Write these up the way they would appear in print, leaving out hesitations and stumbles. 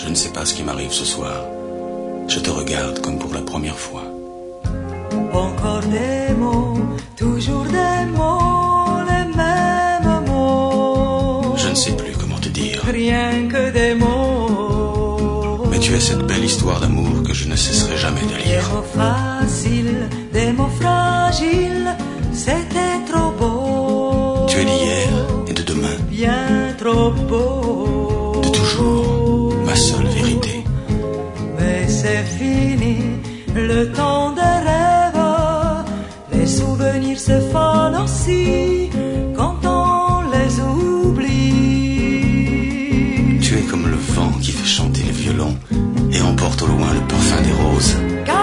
Je ne sais pas ce qui m'arrive ce soir. Je te regarde comme pour la première fois. Encore des mots, toujours des mots, les mêmes mots. Je ne sais plus comment te dire. Rien que des mots. Mais tu es cette belle histoire d'amour que je ne cesserai jamais de Des lire. mots faciles, des mots fragiles, c'était trop beau. Tu es d'hier et de demain, Bien trop beau. de toujours, ma seule vérité. Mais c'est fini, le temps des rêves. Les souvenirs se fanent aussi quand on les oublie. Tu es comme le vent qui fait chanter les violons et emporte au loin le parfum des roses.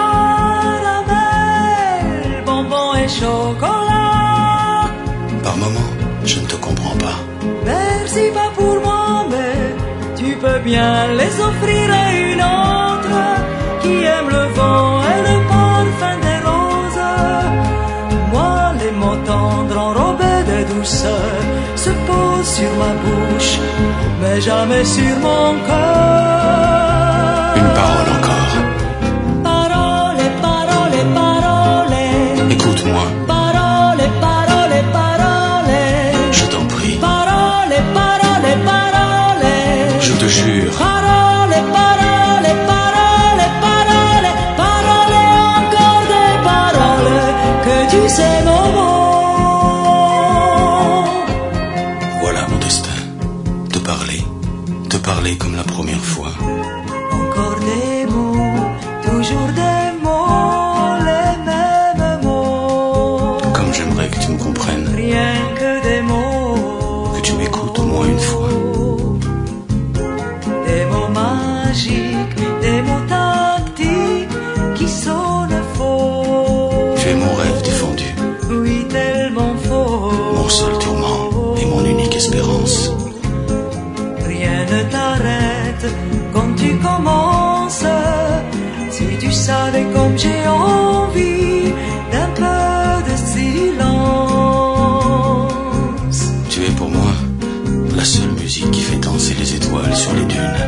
Caramel, bonbons et chocolat. Par moments, je ne te comprends pas. Merci pas pour moi, mais tu peux bien les offrir à une autre qui aime le vent et le parfum des roses. Moi, les mots tendres enrobés de douceur se posent sur ma bouche, mais jamais sur mon cœur. Une parole encore. Parole, parole, parole. Écoute-moi, Parole, parole, parole. je t'en prie. Parole, parole, parole. Je te jure. Parole, parole, parole, parole. Parole, encore des paroles que tu sais nos mots. Voilà mon destin. Te parler comme la première fois. Encore des mots, toujours des mots, les mêmes mots. Comme j'aimerais que tu me comprennes, Rien que des mots. que tu m'écoutes au moins une fois. Des mots magiques, des mots tactiques qui sonnent faux. Tu es mon rêve défendu, Oui, tellement faux. mon seul tourment et mon unique espérance. Rien ne t'arrête quand tu commences. Si tu savais comme j'ai envie d'un peu de silence. Tu es pour moi la seule musique qui fait danser les étoiles sur les dunes.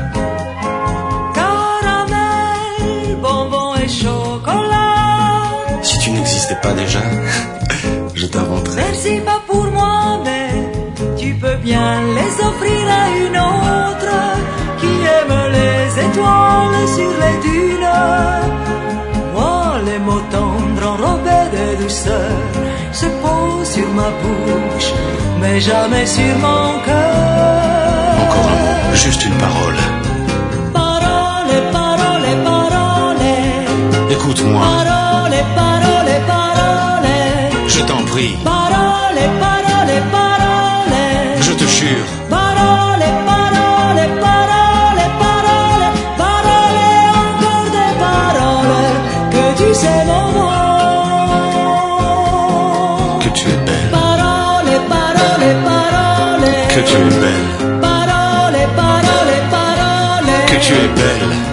Caramel, bonbons et chocolat. Si tu n'existais pas déjà, je t'inventerais. Merci pas pour moi, mais tu peux bien les offrir à une autre qui aime les étoiles sur les dunes. Moi, les mots tendres enrobés de douceur se posent sur ma bouche, mais jamais sur mon cœur. Encore un mot, juste une parole. Parole, parole, parole. Écoute-moi, Parole, parole, parole. je t'en prie, Parole, parole, parole. je te jure. Parole, parole, parole, parole. Parole, encore des paroles que tu sais mon mot. Que tu es belle, Parole, parole, parole. que tu es belle, Parole, parole, parole. que tu es belle.